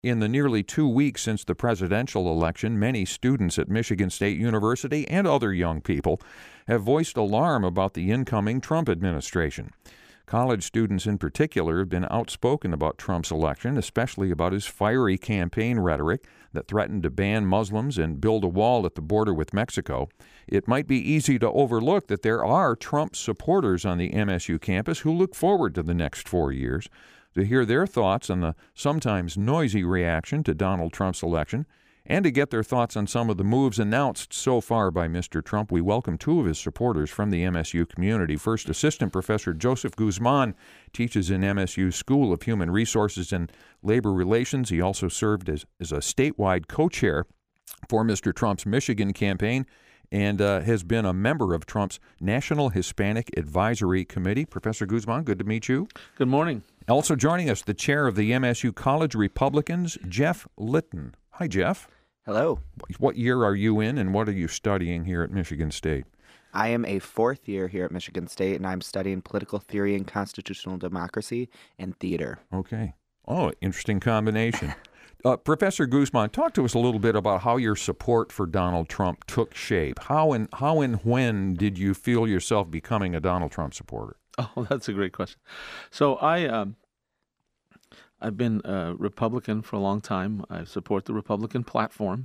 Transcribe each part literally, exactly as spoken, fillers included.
In the nearly two weeks since the presidential election, many students at Michigan State University and other young people have voiced alarm about the incoming Trump administration. College students in particular have been outspoken about Trump's election, especially about his fiery campaign rhetoric that threatened to ban Muslims and build a wall at the border with Mexico. It might be easy to overlook that there are Trump supporters on the M S U campus who look forward to the next four years. To hear their thoughts on the sometimes noisy reaction to Donald Trump's election, and to get their thoughts on some of the moves announced so far by Mister Trump, we welcome two of his supporters from the M S U community. First, Assistant Professor Joseph Guzman teaches in M S U's School of Human Resources and Labor Relations. He also served as, as a statewide co-chair for Mister Trump's Michigan campaign and uh, has been a member of Trump's National Hispanic Advisory Committee. Professor Guzman, good to meet you. Good morning. Also joining us, the chair of the M S U College Republicans, Jeff Litton. Hi, Jeff. Hello. What year are you in, and what are you studying here at Michigan State? I am a fourth year here at Michigan State, and I'm studying political theory and constitutional democracy and theater. Okay. Oh, interesting combination. uh, Professor Guzman, talk to us a little bit about how your support for Donald Trump took shape. How and how and when did you feel yourself becoming a Donald Trump supporter? Oh, that's a great question. So I, um, I've been a Republican for a long time. I support the Republican platform.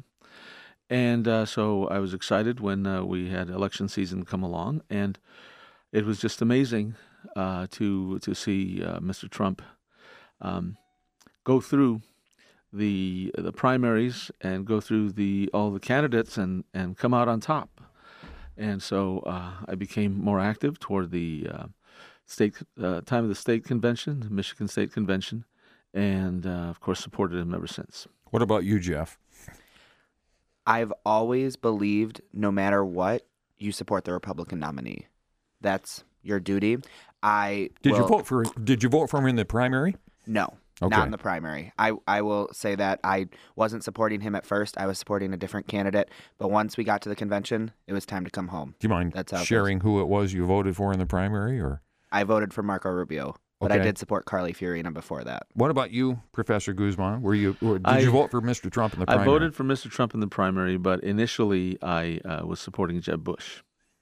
And uh, so I was excited when uh, we had election season come along. And it was just amazing uh, to to see uh, Mister Trump um, go through the the primaries and go through the all the candidates and, and come out on top. And so uh, I became more active toward the uh, state uh, time of the state convention, the Michigan State Convention, and uh, of course supported him ever since. What about you, Jeff? I've always believed no matter what, you support the Republican nominee. That's your duty. I Did will, you vote for did you vote for him in the primary? No, Okay. not in the primary. I, I will say that I wasn't supporting him at first. I was supporting a different candidate. But once we got to the convention, it was time to come home. Do you mind That's how it sharing who it was you voted for in the primary? Or I voted for Marco Rubio, but Okay. I did support Carly Fiorina before that. what about you, Professor Guzman? Were you or did I- you vote for Mister Trump in the I primary? voted for Mister Trump in the primary, but initially I uh, was supporting Jeb Bush.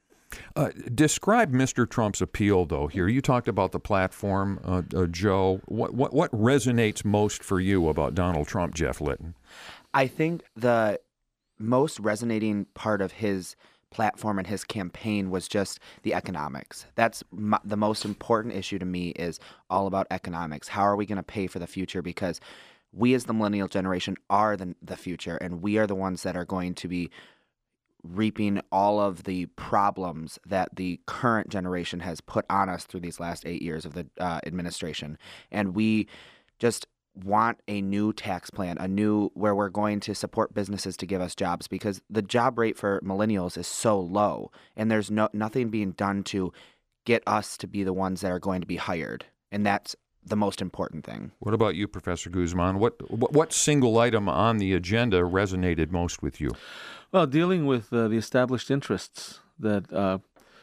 Uh, describe Mister Trump's appeal, though. Here, you talked about the platform, uh, uh, Joe. What, what what resonates most for you about Donald Trump, Jeff Litton? I think the most resonating part of his platform and his campaign was just the economics. That's my, the most important issue to me is all about economics. How are we going to pay for the future? Because we as the millennial generation are the, the future, and we are the ones that are going to be reaping all of the problems that the current generation has put on us through these last eight years of the uh, administration. And we just want a new tax plan, a new where we're going to support businesses to give us jobs, because the job rate for millennials is so low, and there's no nothing being done to get us to be the ones that are going to be hired. And that's the most important thing. What about you, Professor Guzman? What what, what single item on the agenda resonated most with you? Well, dealing with uh, the established interests that uh,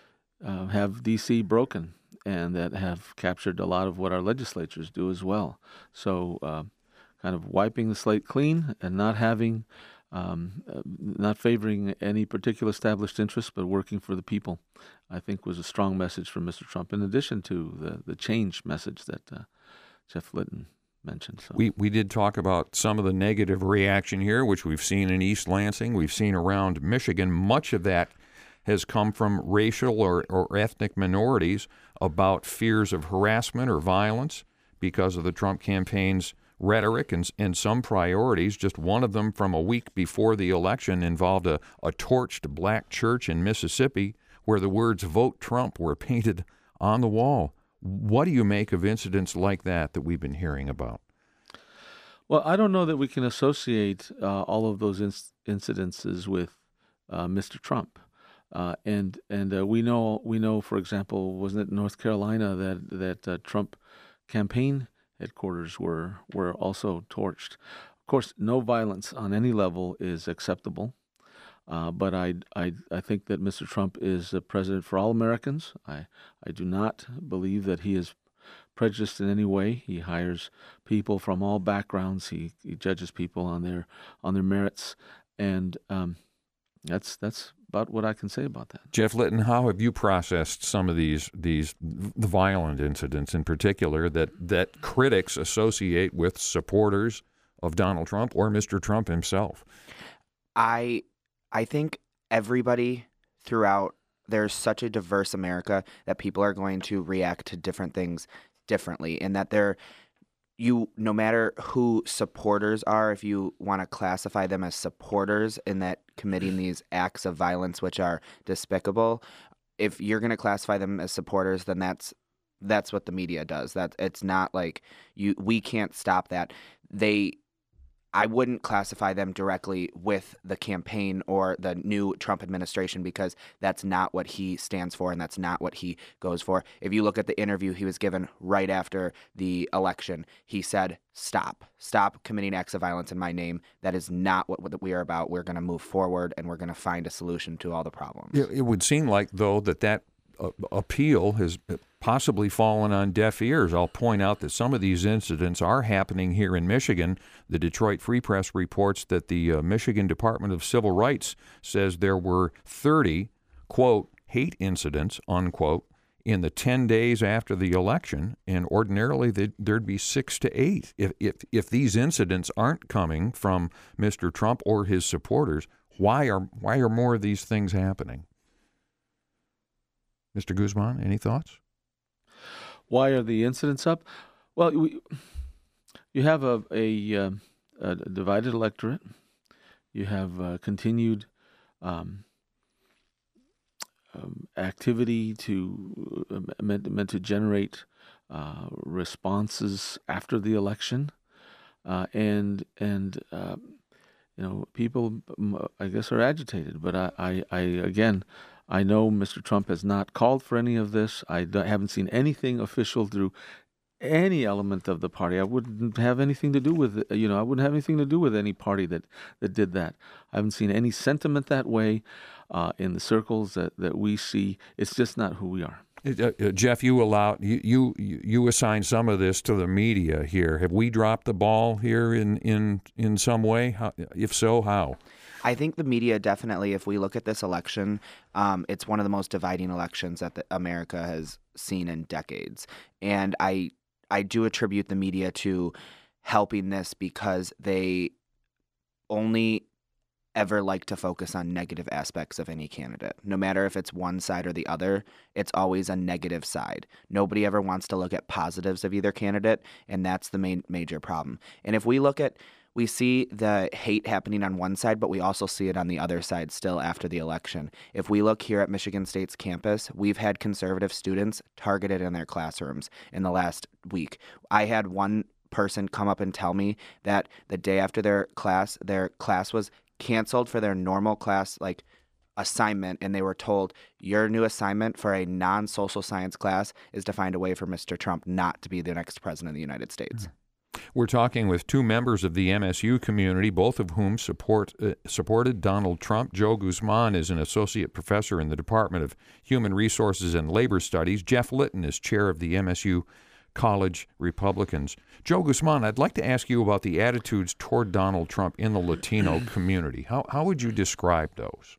uh, have D C broken and that have captured a lot of what our legislatures do as well. So uh, kind of wiping the slate clean and not having, um, uh, not favoring any particular established interest, but working for the people, I think was a strong message from Mister Trump, in addition to the, the change message that uh, Jeff Litton mentioned. So. We we did talk about some of the negative reaction here, which we've seen in East Lansing, we've seen around Michigan. Much of that has come from racial or, or ethnic minorities about fears of harassment or violence because of the Trump campaign's rhetoric and, and some priorities. Just one of them from a week before the election involved a, a torched black church in Mississippi where the words "Vote Trump" were painted on the wall. What do you make of incidents like that that we've been hearing about? Well, I don't know that we can associate uh, all of those inc- incidences with uh, Mister Trump. Uh, and and uh, we know we know, for example, wasn't it North Carolina that that uh, Trump campaign headquarters were were also torched? Of course, no violence on any level is acceptable. Uh, but I, I I think that Mister Trump is a president for all Americans. I I do not believe that he is prejudiced in any way. He hires people from all backgrounds. He, he judges people on their on their merits, and um, that's that's about what I can say about that. Jeff Litton, how have you processed some of these these the violent incidents in particular that that critics associate with supporters of Donald Trump or Mister Trump himself? I I think everybody throughout, there's such a diverse America that people are going to react to different things differently, and that they're you no matter who supporters are, if you want to classify them as supporters in that committing these acts of violence which are despicable, if you're going to classify them as supporters, then that's that's what the media does. That it's not like you we can't stop that. They I wouldn't classify them directly with the campaign or the new Trump administration, because that's not what he stands for and that's not what he goes for. If you look at the interview he was given right after the election, he said, stop, stop committing acts of violence in my name. That is not what what we are about. We're going to move forward and we're going to find a solution to all the problems. It, it would seem like, though, that that uh, appeal has possibly fallen on deaf ears. I'll point out that some of these incidents are happening here in Michigan. The Detroit Free Press reports that the uh, Michigan Department of Civil Rights says there were thirty, quote, hate incidents, unquote, in the ten days after the election, and ordinarily there'd be six to eight. If, if, if these incidents aren't coming from Mister Trump or his supporters, why are, why are more of these things happening? Mister Guzman, any thoughts? Why are the incidents up? Well, we, you have a, a, uh, a divided electorate. You have uh, continued um, um, activity to uh, meant, meant to generate uh, responses after the election, uh, and and uh, you know, people, I guess, are agitated. But I, I, I again. I know Mister Trump has not called for any of this. I haven't seen anything official through any element of the party. I wouldn't have anything to do with, you know, I wouldn't have anything to do with any party that, that did that. I haven't seen any sentiment that way uh, in the circles that, that we see. It's just not who we are. Uh, uh, Jeff, you allow you, you you assign some of this to the media here. Have we dropped the ball here in in in some way? How, if so, how? I think the media definitely, if we look at this election, um, it's one of the most dividing elections that the, America has seen in decades. And I I do attribute the media to helping this because they only ever like to focus on negative aspects of any candidate. No matter if it's one side or the other, it's always a negative side. Nobody ever wants to look at positives of either candidate, and that's the main major problem. And if we look at We see the hate happening on one side, but we also see it on the other side still after the election. If we look here at Michigan State's campus, we've had conservative students targeted in their classrooms in the last week. I had one person come up and tell me that the day after their class, their class was canceled for their normal class, like assignment, and they were told, your new assignment for a non-social science class is to find a way for Mister Trump not to be the next president of the United States. Mm-hmm. We're talking with two members of the M S U community, both of whom support uh, supported Donald Trump. Joe Guzman is an associate professor in the Department of Human Resources and Labor Studies. Jeff Litton is chair of the M S U College Republicans. Joe Guzman, I'd like to ask you about the attitudes toward Donald Trump in the Latino community. How how would you describe those?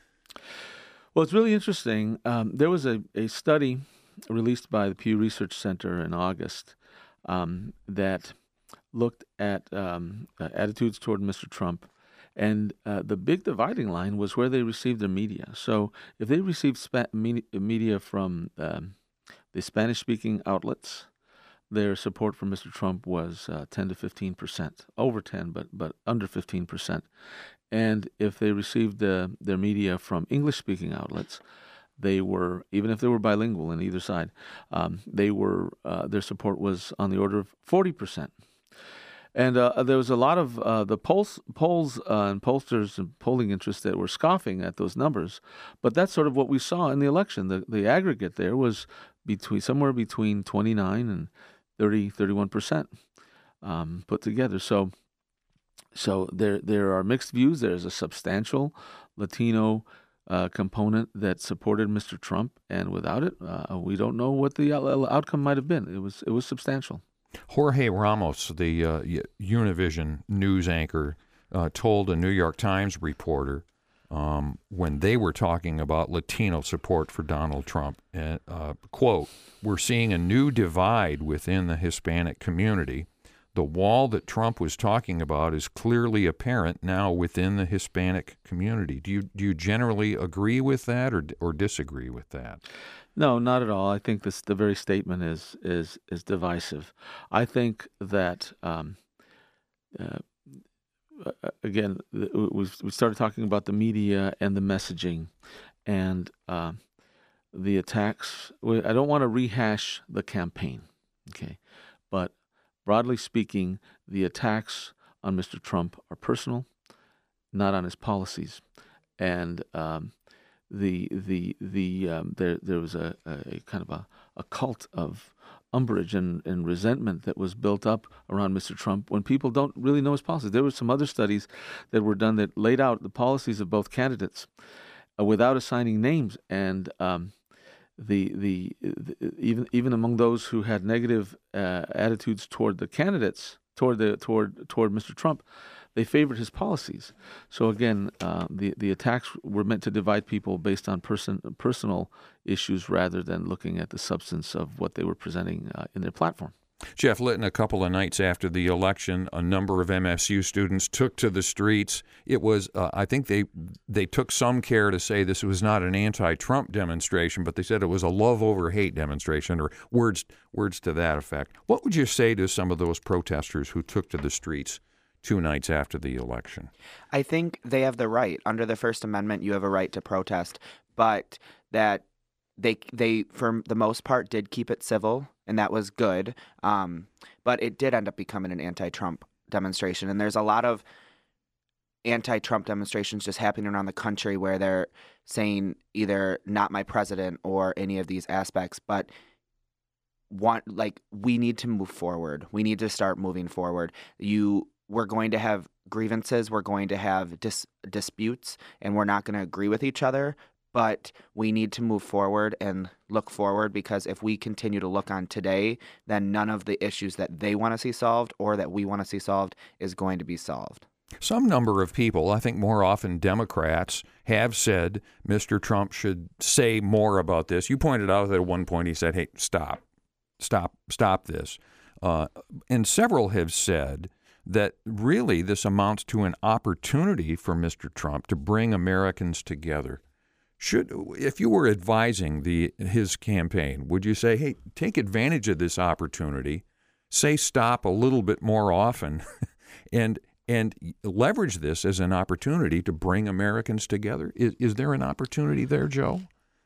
Well, it's really interesting. Um, there was a, a study released by the Pew Research Center in August Um, that looked at um, uh, attitudes toward Mister Trump. And uh, the big dividing line was where they received their media. So if they received spa- media from um, the Spanish-speaking outlets, their support for Mister Trump was uh, ten to fifteen percent, over ten, but but under fifteen percent. And if they received uh, their media from English-speaking outlets, they were, even if they were bilingual in either side, um, they were uh, their support was on the order of forty percent. And uh, there was a lot of uh, the polls, polls uh, and pollsters and polling interests that were scoffing at those numbers. But that's sort of what we saw in the election. The the aggregate there was between somewhere between twenty-nine and thirty, thirty-one percent um, put together. So so there there are mixed views. There's a substantial Latino uh, component that supported Mister Trump, and without it, uh, we don't know what the out- outcome might have been. It was it was substantial. Jorge Ramos, the uh, Univision news anchor, uh, told a New York Times reporter um, when they were talking about Latino support for Donald Trump, uh, uh, quote, "We're seeing a new divide within the Hispanic community. The wall that Trump was talking about is clearly apparent now within the Hispanic community." Do you do you generally agree with that or or disagree with that? No, not at all. I think this the very statement is is is divisive. I think that um, uh, uh, again, th- we we started talking about the media and the messaging, and uh, the attacks. we- I don't want to rehash the campaign, okay, but broadly speaking, the attacks on Mister Trump are personal, not on his policies, and um, the the the um, there there was a, a kind of a, a cult of umbrage and, and resentment that was built up around Mister Trump when people don't really know his policies. There were some other studies that were done that laid out the policies of both candidates uh, without assigning names, and um, the, the the even even among those who had negative uh, attitudes toward the candidates toward the toward toward Mister Trump, they favored his policies. So again, uh, the the attacks were meant to divide people based on person personal issues rather than looking at the substance of what they were presenting uh, in their platform. Jeff Litton, a couple of nights after the election, a number of M S U students took to the streets. It was, uh, I think they they took some care to say this was not an anti-Trump demonstration, but they said it was a love over hate demonstration, or words words to that effect. What would you say to some of those protesters who took to the streets two nights after the election? I think they have the right. Under the First Amendment, you have a right to protest, but that they they for the most part did keep it civil, and that was good. Um, but it did end up becoming an anti-Trump demonstration, and there's a lot of anti-Trump demonstrations just happening around the country where they're saying either "not my president" or any of these aspects, but want like we need to move forward. We need to start moving forward. You we're going to have grievances, we're going to have dis- disputes, and we're not going to agree with each other, but we need to move forward and look forward, because if we continue to look on today, then none of the issues that they want to see solved or that we want to see solved is going to be solved. Some number of people, I think more often Democrats, have said Mister Trump should say more about this. You pointed out that at one point he said, hey, stop, stop, stop this. Uh, and several have said that really this amounts to an opportunity for Mister Trump to bring Americans together. Should, if you were advising the his campaign, would you say, hey, take advantage of this opportunity, say stop a little bit more often, and and leverage this as an opportunity to bring Americans together? Is, is there an opportunity there, Joe?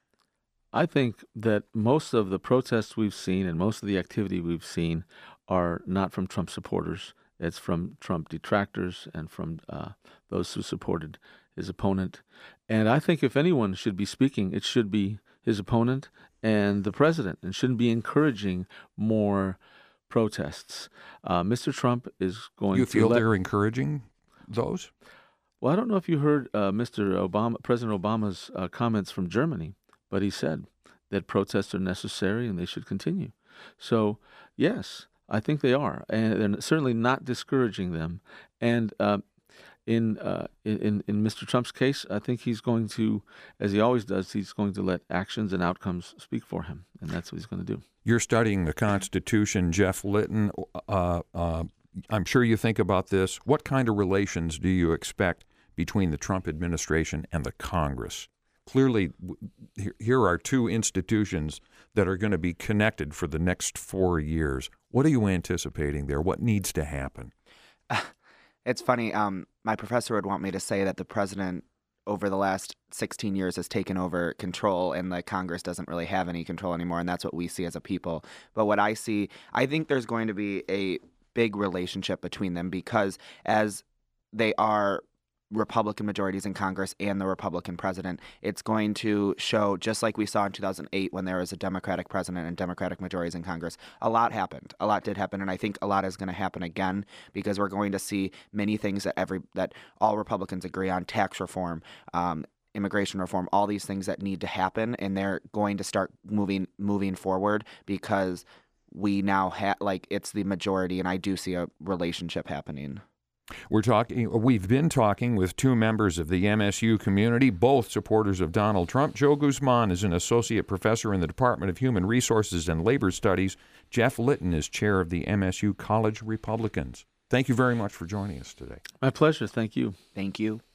I think that most of the protests we've seen and most of the activity we've seen are not from Trump supporters. It's from Trump detractors and from uh, those who supported his opponent. And I think if anyone should be speaking, it should be his opponent and the president, and shouldn't be encouraging more protests. Uh, Mister Trump is going You to feel let, they're encouraging those? Well, I don't know if you heard uh, Mister Obama, President Obama's uh, comments from Germany, but he said that protests are necessary and they should continue. So, yes, I think they are, and they're certainly not discouraging them. And uh, in, uh, in in Mister Trump's case, I think he's going to, as he always does, he's going to let actions and outcomes speak for him, and that's what he's going to do. You're studying the Constitution, Jeff Litton. Uh, uh, I'm sure you think about this. What kind of relations do you expect between the Trump administration and the Congress? Clearly, here are two institutions that are going to be connected for the next four years. What are you anticipating there? What needs to happen? Uh, it's funny. Um, my professor would want me to say that the president over the last sixteen years has taken over control and the Congress doesn't really have any control anymore, and that's what we see as a people. But what I see, I think there's going to be a big relationship between them, because as they are Republican majorities in Congress and the Republican president, it's going to show, just like we saw in two thousand eight when there was a Democratic president and Democratic majorities in Congress, a lot happened. A lot did happen, and I think a lot is going to happen again, because we're going to see many things that every that all Republicans agree on: tax reform, um, immigration reform, all these things that need to happen, and they're going to start moving moving forward because we now have, like, it's the majority, and I do see a relationship happening. We're talking. We've been talking with two members of the M S U community, both supporters of Donald Trump. Joe Guzman is an associate professor in the Department of Human Resources and Labor Studies. Jeff Litton is chair of the M S U College Republicans. Thank you very much for joining us today. My pleasure. Thank you. Thank you.